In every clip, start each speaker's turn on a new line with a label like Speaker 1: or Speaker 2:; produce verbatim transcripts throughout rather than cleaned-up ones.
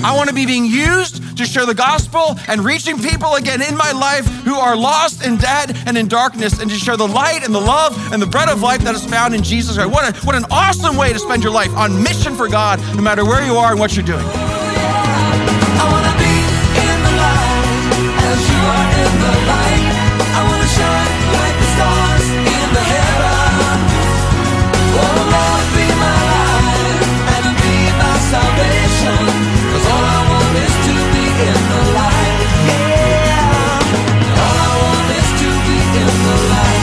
Speaker 1: I want to be being used to share the gospel and reaching people again in my life who are lost and dead and in darkness, and to share the light and the love and the bread of life that is found in Jesus Christ. What, a, what an awesome way to spend your life, on mission for God, no matter where you are and what you're doing.
Speaker 2: I want to be in the light as you are in the light. I want to shine like the stars in the heaven. Oh Lord, be my light and be my salvation. 'Cause all I want is to be in the light. Yeah. All I want is to be in the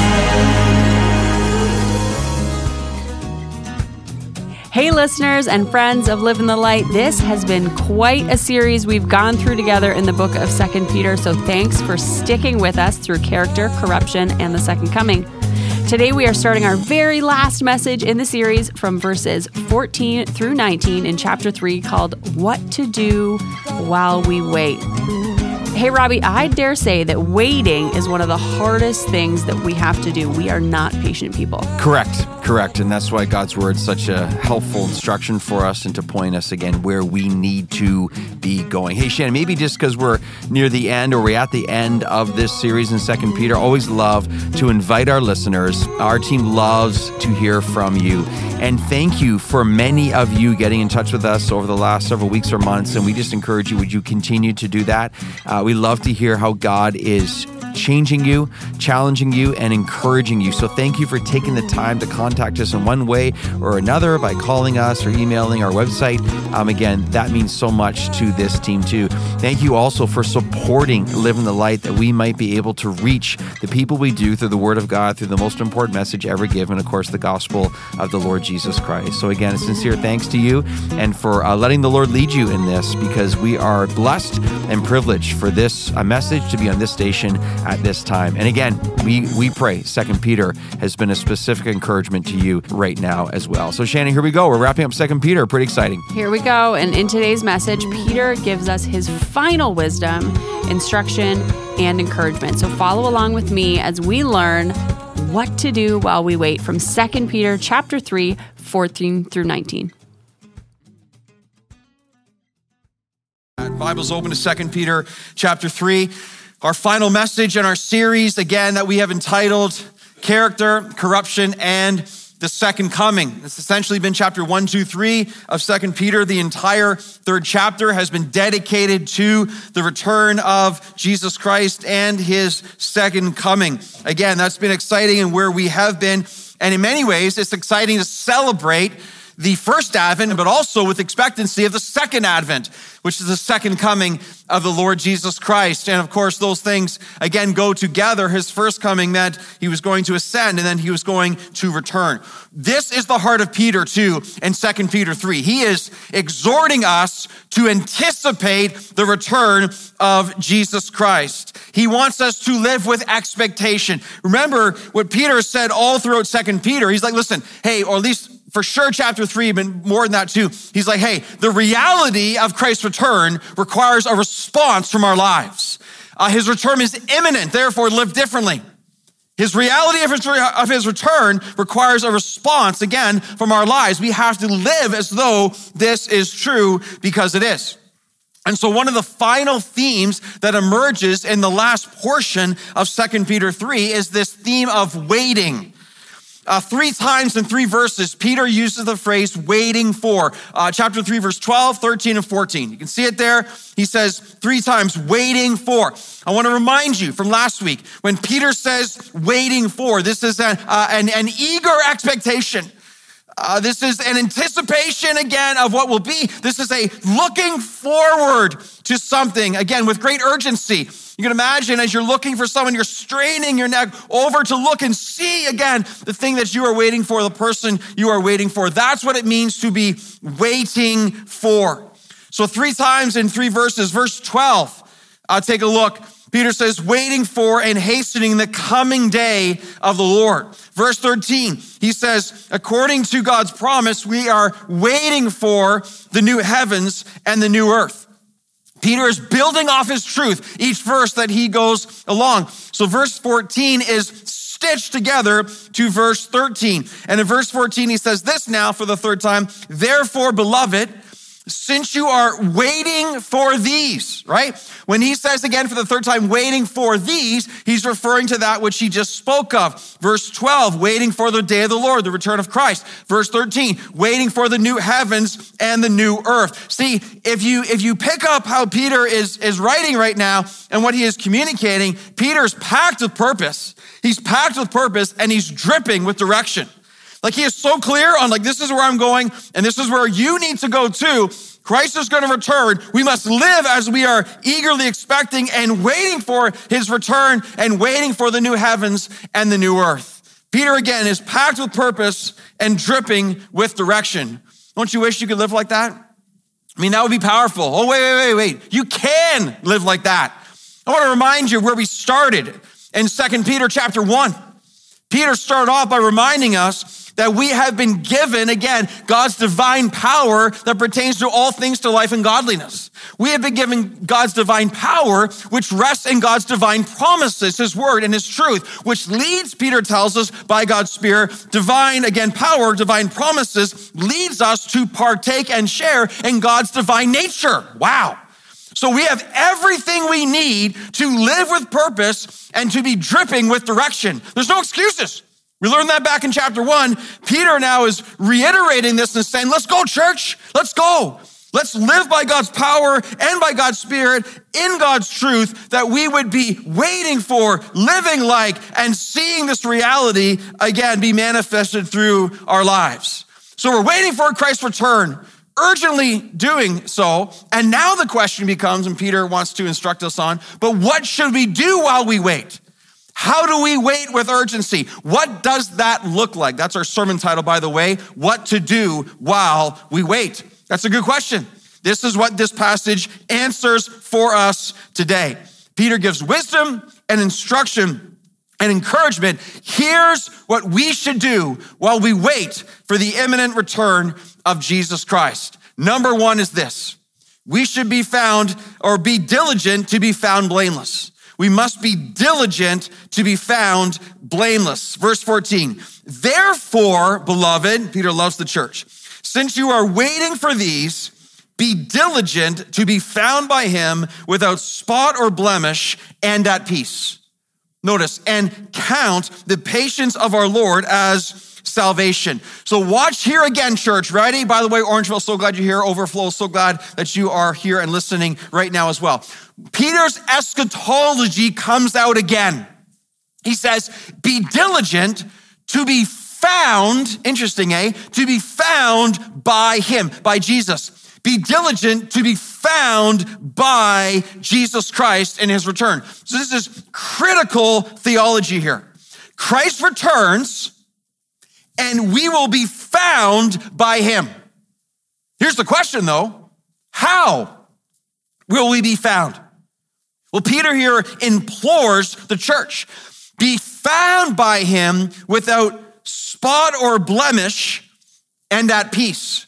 Speaker 2: light.
Speaker 3: Hey listeners and friends of Live in the Light, this has been quite a series we've gone through together in the book of Second Peter, so thanks for sticking with us through character, corruption, and the second coming. Today we are starting our very last message in the series from verses fourteen through nineteen in chapter three, called What to Do While We Wait. Hey Robbie, I dare say that waiting is one of the hardest things that we have to do. We are not patient people.
Speaker 1: Correct, correct. And that's why God's word is such a helpful instruction for us, and to point us again where we need to be going. Hey Shannon, maybe just because we're near the end, or we're at the end of this series in Second Peter, always love to invite our listeners. Our team loves to hear from you. And thank you for many of you getting in touch with us over the last several weeks or months. And we just encourage you, would you continue to do that? Uh, we love to hear how God is changing you, challenging you, and encouraging you. So thank you for taking the time to contact us in one way or another by calling us or emailing our website. Um, again, that means so much to this team too. Thank you also for supporting Live in the Light, that we might be able to reach the people we do through the Word of God, through the most important message ever given, of course, the gospel of the Lord Jesus Christ. So again, a sincere thanks to you, and for uh, letting the Lord lead you in this, because we are blessed and privileged for this uh, message to be on this station at this time. And again, we we pray Second Peter has been a specific encouragement to you right now as well. So Shannon, here we go. We're wrapping up Second Peter. Pretty exciting.
Speaker 3: Here we go. And in today's message, Peter gives us his final wisdom, instruction, and encouragement. So follow along with me as we learn what to do while we wait from Second Peter chapter three, fourteen through nineteen.
Speaker 1: Bible's open to Second Peter chapter three. Our final message in our series, again, that we have entitled Character, Corruption, and the Second Coming. It's essentially been chapter one, two, three of Second Peter. The entire third chapter has been dedicated to the return of Jesus Christ and his second coming. Again, that's been exciting and where we have been. And in many ways, it's exciting to celebrate the first advent, but also with expectancy of the second advent, which is the second coming of the Lord Jesus Christ. And of course, those things, again, go together. His first coming meant he was going to ascend, and then he was going to return. This is the heart of Peter, too, in Second Peter three. He is exhorting us to anticipate the return of Jesus Christ. He wants us to live with expectation. Remember what Peter said all throughout Second Peter. He's like, listen, hey, or at least for sure, chapter three, but more than that too. He's like, hey, the reality of Christ's return requires a response from our lives. Uh, his return is imminent, therefore live differently. His reality of his, of his return requires a response, again, from our lives. We have to live as though this is true, because it is. And so one of the final themes that emerges in the last portion of Second Peter three is this theme of waiting. Uh, three times in three verses, Peter uses the phrase waiting for. Uh, chapter three, verse twelve, thirteen, and fourteen. You can see it there. He says three times, waiting for. I want to remind you from last week, when Peter says waiting for, this is an, uh, an, an eager expectation. Uh, this is an anticipation, again, of what will be. This is a looking forward to something, again, with great urgency. You can imagine as you're looking for someone, you're straining your neck over to look and see, again, the thing that you are waiting for, the person you are waiting for. That's what it means to be waiting for. So three times in three verses. Verse twelve, uh, take a look. Peter says, waiting for and hastening the coming day of the Lord. Verse thirteen, he says, according to God's promise, we are waiting for the new heavens and the new earth. Peter is building off his truth each verse that he goes along. So verse fourteen is stitched together to verse thirteen. And in verse fourteen, he says this now for the third time, therefore, beloved, since you are waiting for these, right? When he says again for the third time, waiting for these, he's referring to that which he just spoke of. Verse twelve, waiting for the day of the Lord, the return of Christ. Verse thirteen, waiting for the new heavens and the new earth. See, if you if you pick up how Peter is, is writing right now and what he is communicating, Peter's packed with purpose. He's packed with purpose and he's dripping with direction. Like he is so clear on like, this is where I'm going and this is where you need to go too. Christ is going to return. We must live as we are eagerly expecting and waiting for his return and waiting for the new heavens and the new earth. Peter again is packed with purpose and dripping with direction. Don't you wish you could live like that? I mean, that would be powerful. Oh, wait, wait, wait, wait. You can live like that. I want to remind you where we started in Second Peter chapter one. Peter started off by reminding us that we have been given, again, God's divine power that pertains to all things to life and godliness. We have been given God's divine power, which rests in God's divine promises, his word and his truth, which leads, Peter tells us, by God's Spirit, divine, again, power, divine promises, leads us to partake and share in God's divine nature. Wow. So we have everything we need to live with purpose and to be dripping with direction. There's no excuses. We learned that back in chapter one. Peter now is reiterating this and saying, let's go, church. Let's go. Let's live by God's power and by God's Spirit in God's truth that we would be waiting for, living like, and seeing this reality again be manifested through our lives. So we're waiting for Christ's return, urgently doing so. And now the question becomes, and Peter wants to instruct us on, but what should we do while we wait? How do we wait with urgency? What does that look like? That's our sermon title, by the way, what to do while we wait. That's a good question. This is what this passage answers for us today. Peter gives wisdom and instruction and encouragement. Here's what we should do while we wait for the imminent return of Jesus Christ. Number one is this. We should be found or be diligent to be found blameless. We must be diligent to be found blameless. Verse fourteen, therefore, beloved, Peter loves the church, since you are waiting for these, be diligent to be found by him without spot or blemish and at peace. Notice, and count the patience of our Lord as salvation. So watch here again, church. Ready? By the way, Orangeville, so glad you're here. Overflow, so glad that you are here and listening right now as well. Peter's eschatology comes out again. He says, be diligent to be found, interesting, eh? To be found by him, by Jesus. Be diligent to be found by Jesus Christ in his return. So this is critical theology here. Christ returns and we will be found by him. Here's the question though, how will we be found? Well, Peter here implores the church, be found by him without spot or blemish and at peace.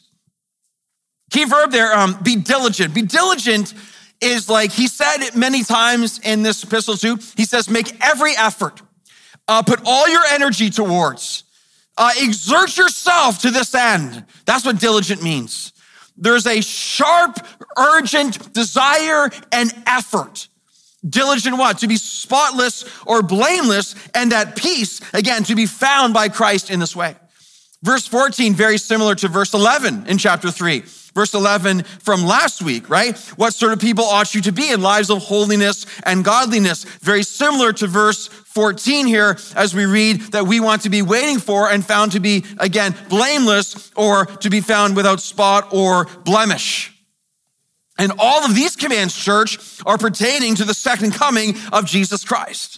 Speaker 1: Key verb there, um, be diligent. Be diligent is like, he said it many times in this epistle too. He says, make every effort, uh, put all your energy towards, uh, exert yourself to this end. That's what diligent means. There's a sharp, urgent desire and effort. Diligent what? To be spotless or blameless and at peace, again, to be found by Christ in this way. Verse fourteen, very similar to verse eleven in chapter three. Verse eleven from last week, right? What sort of people ought you to be in lives of holiness and godliness? Very similar to verse fourteen here as we read that we want to be waiting for and found to be, again, blameless or to be found without spot or blemish. And all of these commands, church, are pertaining to the second coming of Jesus Christ.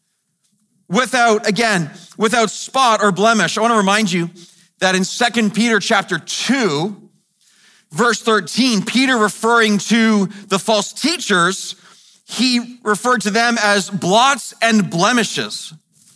Speaker 1: Without, again, without spot or blemish. I want to remind you that in Second Peter chapter two, verse thirteen, Peter referring to the false teachers, he referred to them as blots and blemishes.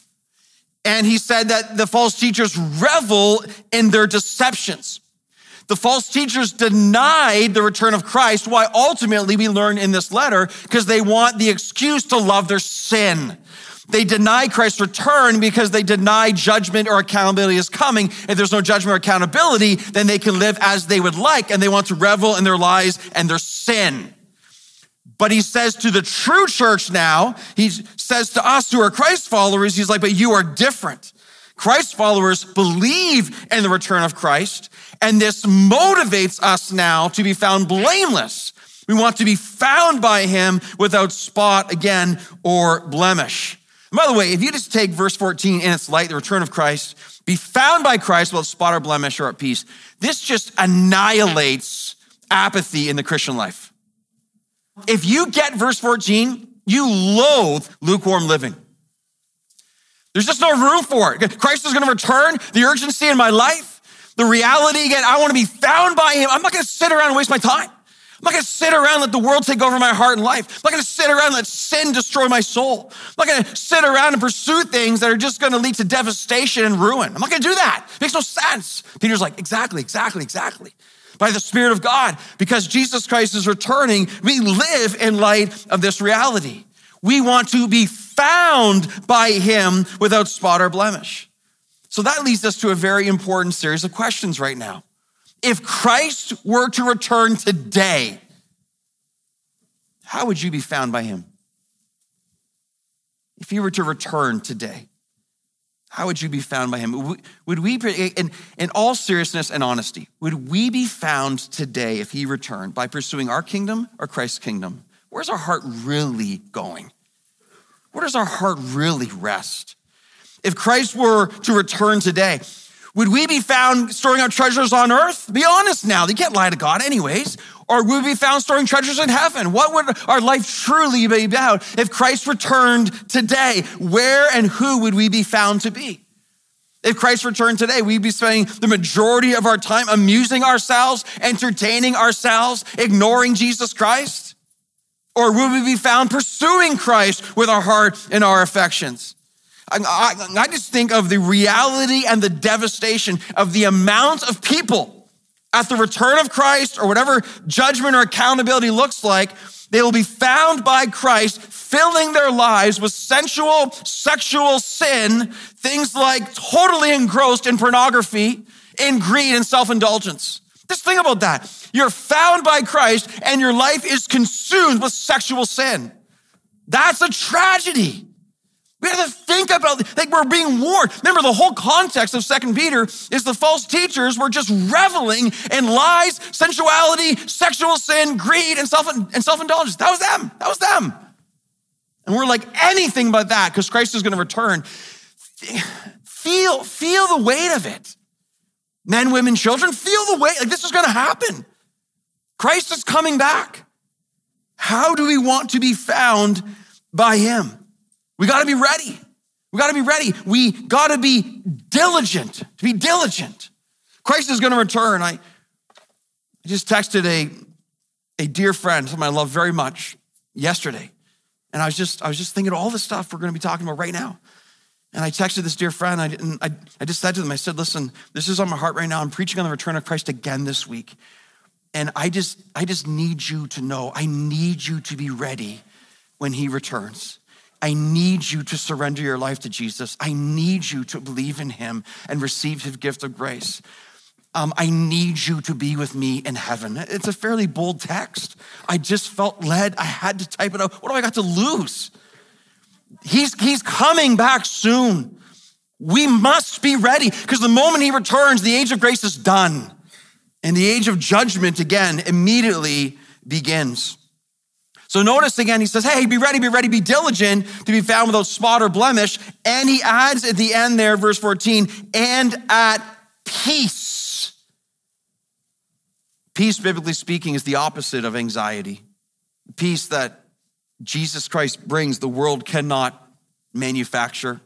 Speaker 1: And he said that the false teachers revel in their deceptions. The false teachers denied the return of Christ. Why? Ultimately, we learn in this letter, because they want the excuse to love their sin. They deny Christ's return because they deny judgment or accountability is coming. If there's no judgment or accountability, then they can live as they would like, and they want to revel in their lies and their sin. But he says to the true church now, he says to us who are Christ followers, he's like, but you are different. Christ followers believe in the return of Christ, and this motivates us now to be found blameless. We want to be found by him without spot, again, or blemish. And by the way, if you just take verse fourteen in its light, the return of Christ, be found by Christ without spot or blemish or at peace, this just annihilates apathy in the Christian life. If you get verse fourteen, you loathe lukewarm living. There's just no room for it. Christ is going to return, the urgency in my life, the reality, again, I want to be found by him. I'm not going to sit around and waste my time. I'm not going to sit around and let the world take over my heart and life. I'm not going to sit around and let sin destroy my soul. I'm not going to sit around and pursue things that are just going to lead to devastation and ruin. I'm not going to do that. It makes no sense. Peter's like, exactly, exactly, exactly. By the Spirit of God, because Jesus Christ is returning, we live in light of this reality. We want to be found by him without spot or blemish. So that leads us to a very important series of questions right now. If Christ were to return today, how would you be found by him? If he were to return today, how would you be found by him? Would we, in, in all seriousness and honesty, would we be found today if he returned by pursuing our kingdom or Christ's kingdom? Where's our heart really going? Where does our heart really rest? If Christ were to return today, would we be found storing up treasures on earth? Be honest now, you can't lie to God anyways. Or would we be found storing treasures in heaven? What would our life truly be about if Christ returned today? Where and who would we be found to be? If Christ returned today, we'd be spending the majority of our time amusing ourselves, entertaining ourselves, ignoring Jesus Christ? Or would we be found pursuing Christ with our heart and our affections? I, I, I just think of the reality and the devastation of the amount of people at the return of Christ or whatever judgment or accountability looks like. They will be found by Christ, filling their lives with sensual, sexual sin, things like totally engrossed in pornography, in greed and self-indulgence. Just think about that. You're found by Christ and your life is consumed with sexual sin. That's a tragedy. We have to think about, like we're being warned. Remember, the whole context of Second Peter is the false teachers were just reveling in lies, sensuality, sexual sin, greed, and self and self-indulgence. That was them. That was them. And we're like anything but that because Christ is going to return. Feel, feel the weight of it. Men, women, children, feel the weight. Like this is going to happen. Christ is coming back. How do we want to be found by him? We got to be ready. We got to be ready. We got to be diligent, to be diligent. Christ is going to return. I, I just texted a, a dear friend, someone I love very much, yesterday. And I was just I was just thinking of all the stuff we're going to be talking about right now. And I texted this dear friend. I, and I, I just said to them, I said, listen, this is on my heart right now. I'm preaching on the return of Christ again this week. And I just, I just need you to know, I need you to be ready when he returns. I need you to surrender your life to Jesus. I need you to believe in him and receive his gift of grace. Um, I need you to be with me in heaven. It's a fairly bold text. I just felt led. I had to type it out. What do I got to lose? He's, he's coming back soon. We must be ready because the moment he returns, the age of grace is done. And the age of judgment, again, immediately begins. So notice again, he says, hey, be ready, be ready, be diligent to be found without spot or blemish. And he adds at the end there, verse fourteen, and at peace. Peace, biblically speaking, is the opposite of anxiety. Peace that Jesus Christ brings, the world cannot manufacture.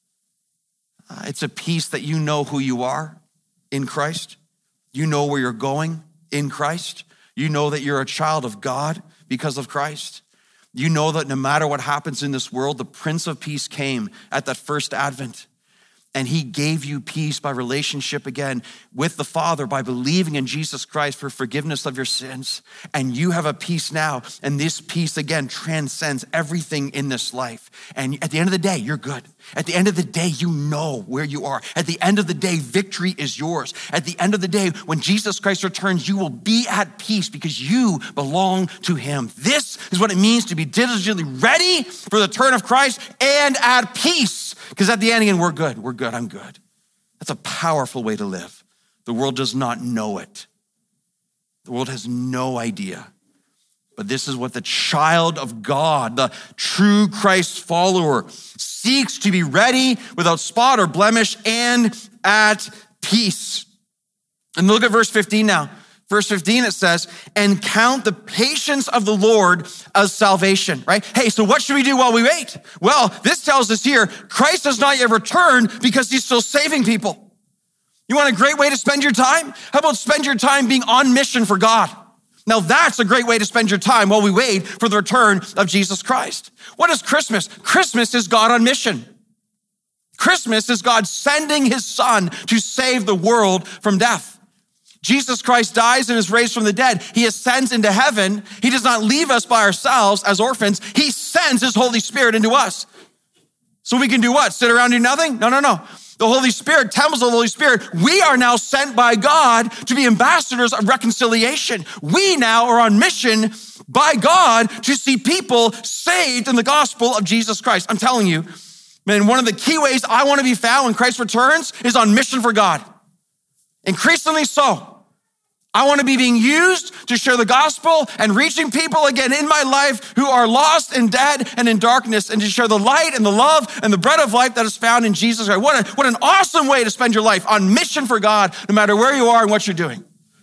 Speaker 1: Uh, it's a peace that you know who you are in Christ. You know where you're going in Christ. You know that you're a child of God because of Christ. You know that no matter what happens in this world, the Prince of Peace came at that first advent. And he gave you peace by relationship again with the Father, by believing in Jesus Christ for forgiveness of your sins. And you have a peace now. And this peace, again, transcends everything in this life. And at the end of the day, you're good. At the end of the day, you know where you are. At the end of the day, victory is yours. At the end of the day, when Jesus Christ returns, you will be at peace because you belong to him. This is what it means to be diligently ready for the return of Christ and at peace. Because at the end, again, we're good. We're good. I'm good. That's a powerful way to live. The world does not know it. The world has no idea. But this is what the child of God, the true Christ follower, seeks to be ready without spot or blemish and at peace. And look at verse fifteen now. Verse fifteen, it says, and count the patience of the Lord as salvation, right? Hey, so what should we do while we wait? Well, this tells us here, Christ has not yet returned because he's still saving people. You want a great way to spend your time? How about spend your time being on mission for God? Now that's a great way to spend your time while we wait for the return of Jesus Christ. What is Christmas? Christmas is God on mission. Christmas is God sending his son to save the world from death. Jesus Christ dies and is raised from the dead. He ascends into heaven. He does not leave us by ourselves as orphans. He sends his Holy Spirit into us. So we can do what? Sit around and do nothing? No, no, no. The Holy Spirit, temples of the Holy Spirit, we are now sent by God to be ambassadors of reconciliation. We now are on mission by God to see people saved in the gospel of Jesus Christ. I'm telling you, man, one of the key ways I want to be found when Christ returns is on mission for God. Increasingly so. I want to be being used to share the gospel and reaching people again in my life who are lost and dead and in darkness, and to share the light and the love and the bread of life that is found in Jesus Christ. What, a, what an awesome way to spend your life, on mission for God, no matter where you are and what you're doing.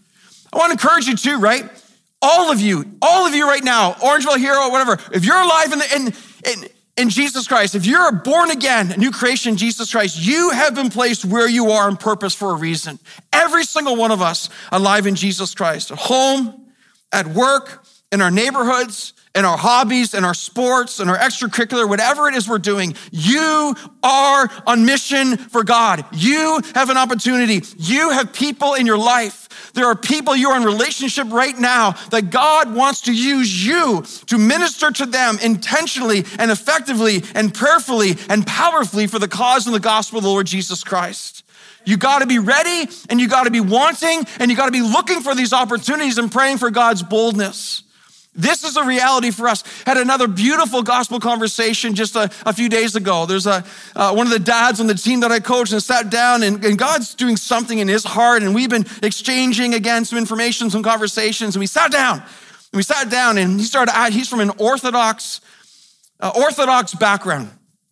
Speaker 1: I want to encourage you too, right? All of you, all of you right now, Orangeville Hero, whatever, if you're alive in, the, in, in, in Jesus Christ, if you're born again, a new creation in Jesus Christ, you have been placed where you are on purpose for a reason. Every single one of us alive in Jesus Christ, at home, at work, in our neighborhoods, in our hobbies, in our sports, in our extracurricular, whatever it is we're doing, you are on mission for God. You have an opportunity. You have people in your life. There are people you are in relationship right now that God wants to use you to minister to them intentionally and effectively and prayerfully and powerfully for the cause and the gospel of the Lord Jesus Christ. You got to be ready, and you got to be wanting, and you got to be looking for these opportunities and praying for God's boldness. This is a reality for us. Had another beautiful gospel conversation just a, a few days ago. There's a uh, one of the dads on the team that I coach and sat down, and, and God's doing something in his heart, and we've been exchanging again some information, some conversations, and we sat down. And we sat down, and he started. He's from an Orthodox, uh, Orthodox background,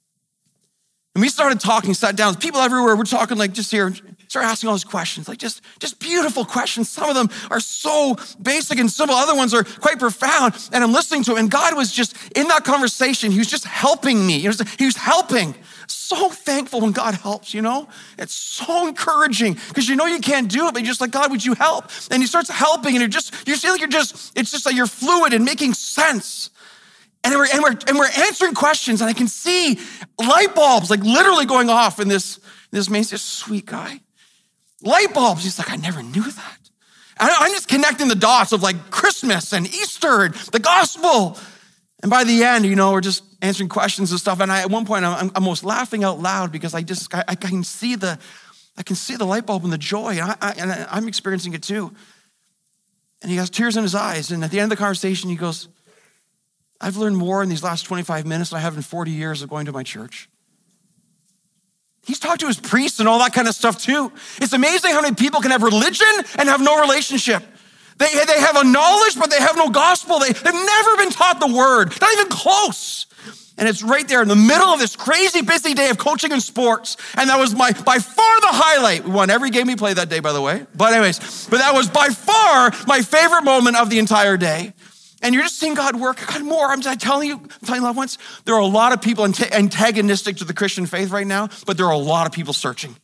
Speaker 1: and we started talking. Sat down. People everywhere. We're talking like just here. Start asking all these questions, like just, just beautiful questions. Some of them are so basic and simple. Other ones are quite profound. And I'm listening to him. And God was just in that conversation. He was just helping me. He was, he was helping. So thankful when God helps, you know? It's so encouraging because you know you can't do it, but you're just like, God, would you help? And he starts helping, and you're just, you feel like you're just, it's just like you're fluid and making sense. And we're, and we're, and we're answering questions, and I can see light bulbs like literally going off in this, this man. He's just a sweet guy. Light bulbs. He's like, I never knew that. I'm just connecting the dots of like Christmas and Easter and the gospel. And by the end, you know, we're just answering questions and stuff. And I, at one point, I'm, I'm almost laughing out loud because I just, I, I can see the, I can see the light bulb and the joy. And, I, I, and I'm experiencing it too. And he has tears in his eyes. And at the end of the conversation, he goes, I've learned more in these last twenty-five minutes than I have in forty years of going to my church. He's talked to his priests and all that kind of stuff too. It's amazing how many people can have religion and have no relationship. They, they have a knowledge, but they have no gospel. They, they've never been taught the word, not even close. And it's right there in the middle of this crazy busy day of coaching and sports. And that was my by far the highlight. We won every game we played that day, by the way. But anyways, but that was by far my favorite moment of the entire day. And you're just seeing God work. God, more. I'm just telling you, I'm telling you loved ones, there are a lot of people antagonistic to the Christian faith right now, but there are a lot of people searching.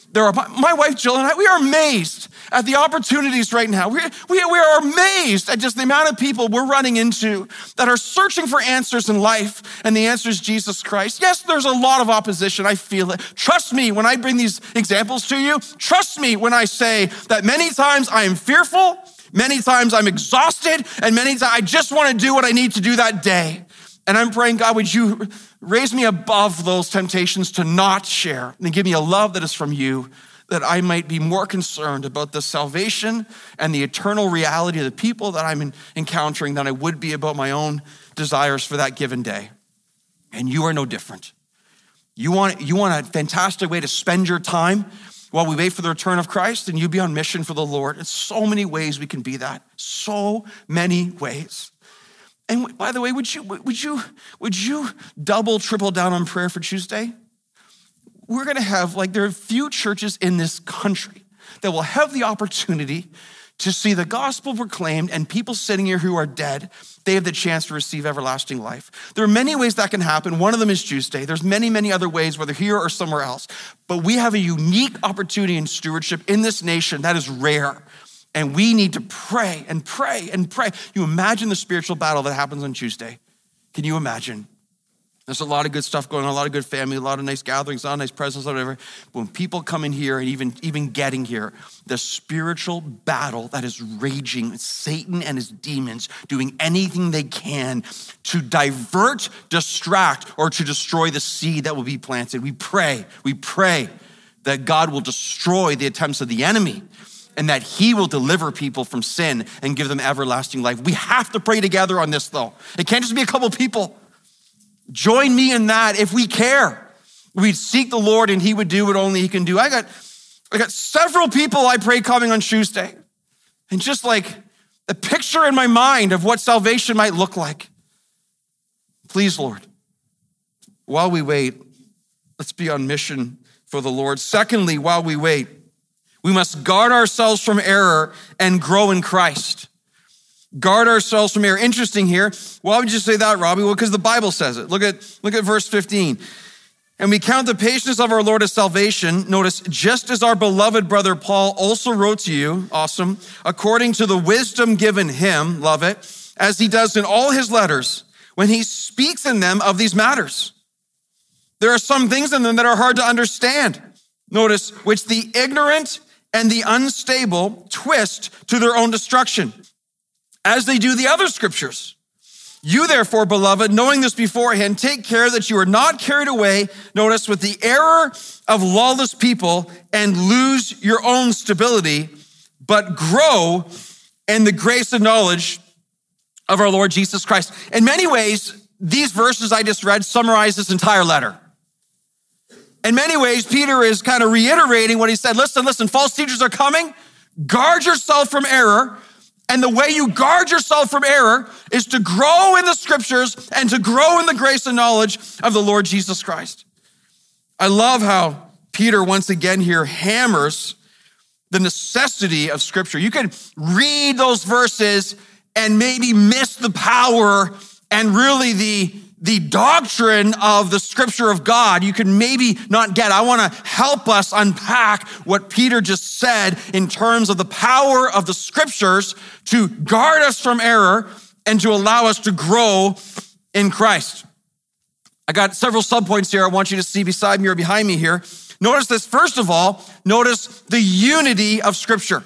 Speaker 1: There are, my wife Jill and I, we are amazed at the opportunities right now. We, we, we are amazed at just the amount of people we're running into that are searching for answers in life, and the answer is Jesus Christ. Yes, there's a lot of opposition. I feel it. Trust me when I bring these examples to you. Trust me when I say that many times I am fearful, many times I'm exhausted, and many times I just want to do what I need to do that day. And I'm praying, God, would you raise me above those temptations to not share and give me a love that is from you, that I might be more concerned about the salvation and the eternal reality of the people that I'm encountering than I would be about my own desires for that given day. And you are no different. You want, you want a fantastic way to spend your time while we wait for the return of Christ, and you be on mission for the Lord. In so many ways we can be that. So many ways. And by the way, would you, would you, would you double, triple down on prayer for Tuesday? We're gonna have, like, there are few churches in this country that will have the opportunity to see the gospel proclaimed and people sitting here who are dead, they have the chance to receive everlasting life. There are many ways that can happen. One of them is Tuesday. There's many, many other ways, whether here or somewhere else. But we have a unique opportunity in stewardship in this nation that is rare. And we need to pray and pray and pray. You imagine the spiritual battle that happens on Tuesday. Can you imagine? There's a lot of good stuff going on, a lot of good family, a lot of nice gatherings, a lot of nice presents, whatever. But when people come in here and even, even getting here, the spiritual battle that is raging, Satan and his demons doing anything they can to divert, distract, or to destroy the seed that will be planted. We pray, we pray that God will destroy the attempts of the enemy, and that he will deliver people from sin and give them everlasting life. We have to pray together on this, though. It can't just be a couple people. Join me in that if we care. We'd seek the Lord and he would do what only he can do. I got, I got several people I pray coming on Tuesday. And just like a picture in my mind of what salvation might look like. Please, Lord, while we wait, let's be on mission for the Lord. Secondly, while we wait, we must guard ourselves from error and grow in Christ. Guard ourselves from error. Interesting here. Why would you say that, Robbie? Well, because the Bible says it. Look at, look at verse fifteen. And we count the patience of our Lord as salvation. Notice, just as our beloved brother Paul also wrote to you, awesome, according to the wisdom given him, love it, as he does in all his letters, when he speaks in them of these matters. There are some things in them that are hard to understand. Notice, which the ignorant and the unstable twist to their own destruction, as they do the other scriptures. You therefore, beloved, knowing this beforehand, take care that you are not carried away, notice, with the error of lawless people and lose your own stability, but grow in the grace and knowledge of our Lord Jesus Christ. In many ways, these verses I just read summarize this entire letter. In many ways, Peter is kind of reiterating what he said. Listen, listen, false teachers are coming. Guard yourself from error. And the way you guard yourself from error is to grow in the scriptures and to grow in the grace and knowledge of the Lord Jesus Christ. I love how Peter once again here hammers the necessity of scripture. You can read those verses and maybe miss the power and really the The doctrine of the scripture of God, you can maybe not get. I want to help us unpack what Peter just said in terms of the power of the scriptures to guard us from error and to allow us to grow in Christ. I got several subpoints here I want you to see beside me or behind me here. Notice this. First of all, notice the unity of scripture.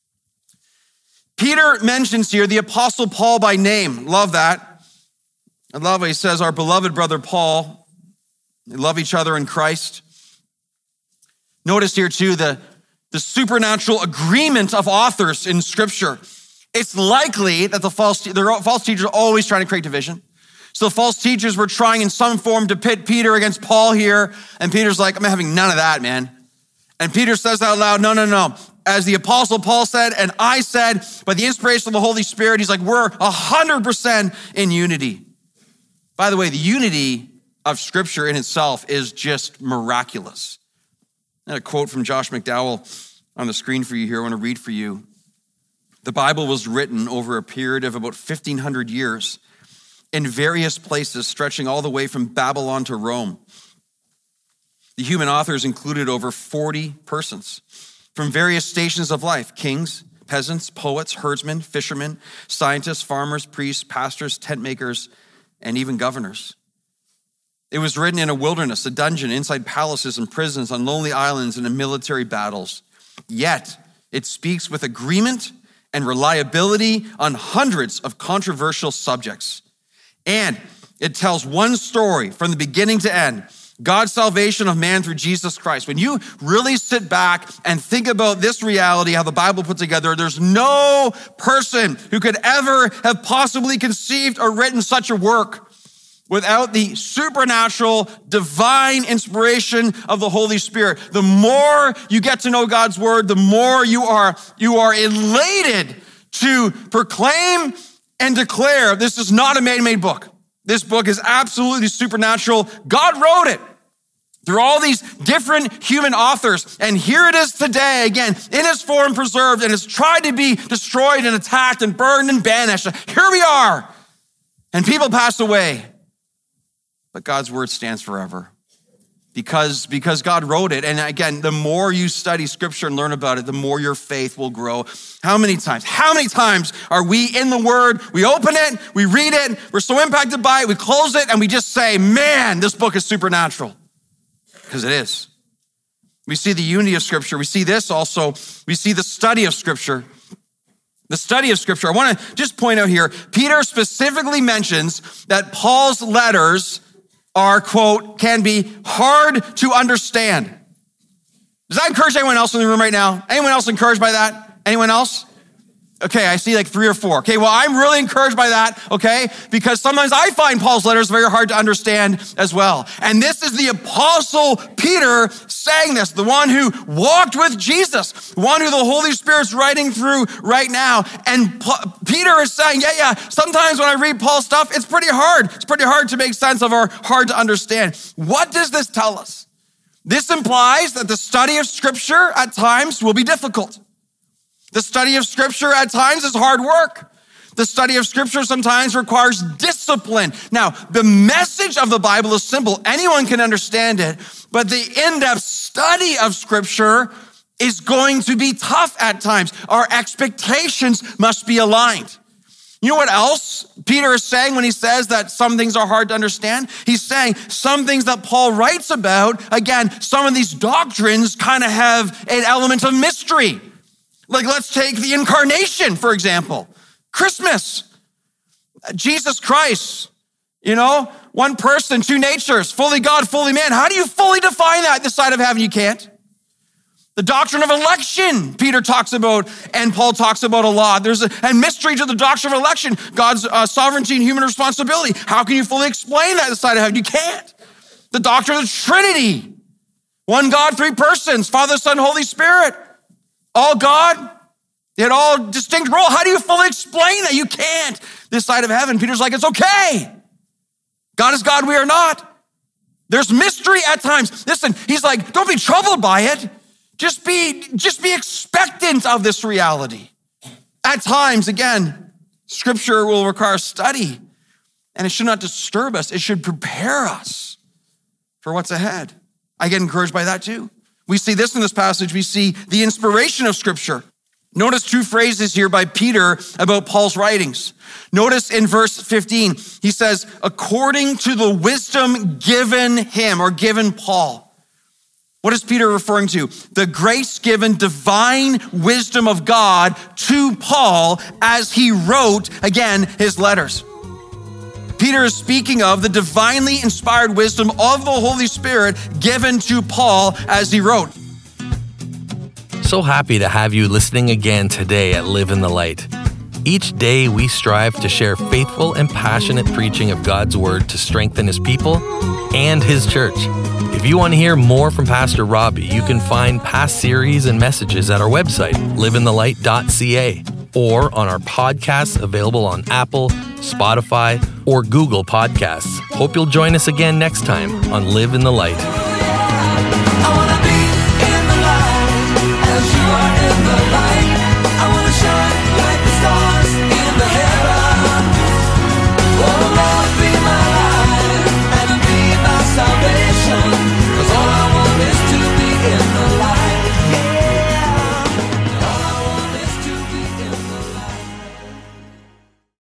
Speaker 1: Peter mentions here the Apostle Paul by name. Love that. I love what he says, our beloved brother Paul. They love each other in Christ. Notice here too, the, the supernatural agreement of authors in scripture. It's likely that the false, the false teachers are always trying to create division. So the false teachers were trying in some form to pit Peter against Paul here. And Peter's like, I'm having none of that, man. And Peter says out loud, no, no, no. As the Apostle Paul said, and I said, by the inspiration of the Holy Spirit, he's like, we're one hundred percent in unity. By the way, the unity of scripture in itself is just miraculous. I had a quote from Josh McDowell on the screen for you here. I want to read for you. The Bible was written over a period of about fifteen hundred years in various places, stretching all the way from Babylon to Rome. The human authors included over forty persons from various stations of life: kings, peasants, poets, herdsmen, fishermen, scientists, farmers, priests, pastors, tent makers, and even governors. It was written in a wilderness, a dungeon, inside palaces and prisons, on lonely islands, and in military battles. Yet it speaks with agreement and reliability on hundreds of controversial subjects. And it tells one story from the beginning to end: God's salvation of man through Jesus Christ. When you really sit back and think about this reality, how the Bible put together, there's no person who could ever have possibly conceived or written such a work without the supernatural, divine inspiration of the Holy Spirit. The more you get to know God's word, the more you are, you are elated to proclaim and declare this is not a man-made book. This book is absolutely supernatural. God wrote it through all these different human authors. And here it is today, again, in its form preserved, and it's tried to be destroyed and attacked and burned and banished. Here we are. And people pass away. But God's word stands forever because, because God wrote it. And again, the more you study scripture and learn about it, the more your faith will grow. How many times, how many times are we in the word? We open it, we read it, we're so impacted by it, we close it, and we just say, man, this book is supernatural. Because it is. We see the unity of scripture. We see this also. We see the study of scripture. The study of scripture. I want to just point out here, Peter specifically mentions that Paul's letters are, quote, can be hard to understand. Does that encourage anyone else in the room right now? Anyone else encouraged by that? Anyone else? Okay, I see like three or four. Okay, well, I'm really encouraged by that, okay? Because sometimes I find Paul's letters very hard to understand as well. And this is the apostle Peter saying this, the one who walked with Jesus, the one who the Holy Spirit's writing through right now. And Pa- Peter is saying, yeah, yeah, sometimes when I read Paul's stuff, it's pretty hard. It's pretty hard to make sense of or hard to understand. What does this tell us? This implies that the study of scripture at times will be difficult. The study of scripture at times is hard work. The study of scripture sometimes requires discipline. Now, the message of the Bible is simple. Anyone can understand it, but the in-depth study of scripture is going to be tough at times. Our expectations must be aligned. You know what else Peter is saying when he says that some things are hard to understand? He's saying some things that Paul writes about, again, some of these doctrines kind of have an element of mystery. Like, let's take the incarnation, for example. Christmas. Jesus Christ, you know, one person, two natures, fully God, fully man. How do you fully define that this side of heaven? You can't. The doctrine of election, Peter talks about, and Paul talks about a lot. There's a, a mystery to the doctrine of election, God's uh, sovereignty and human responsibility. How can you fully explain that this side of heaven? You can't. The doctrine of the Trinity. One God, three persons, Father, Son, Holy Spirit. All God, yet all distinct role. How do you fully explain that? You can't. This side of heaven, Peter's like, it's okay. God is God, we are not. There's mystery at times. Listen, he's like, don't be troubled by it. Just be, just be expectant of this reality. At times, again, scripture will require study, and it should not disturb us. It should prepare us for what's ahead. I get encouraged by that too. We see this in this passage. We see the inspiration of scripture. Notice two phrases here by Peter about Paul's writings. Notice in verse fifteen, he says, according to the wisdom given him or given Paul. What is Peter referring to? The grace-given divine wisdom of God to Paul as he wrote, again, his letters. Peter is speaking of the divinely inspired wisdom of the Holy Spirit given to Paul as he wrote.
Speaker 4: So happy to have you listening again today at Live in the Light. Each day we strive to share faithful and passionate preaching of God's Word to strengthen His people and His church. If you want to hear more from Pastor Robbie, you can find past series and messages at our website, live in the light dot c a, or on our podcasts available on Apple, Spotify, or Google Podcasts. Hope you'll join us again next time on Live in the Light.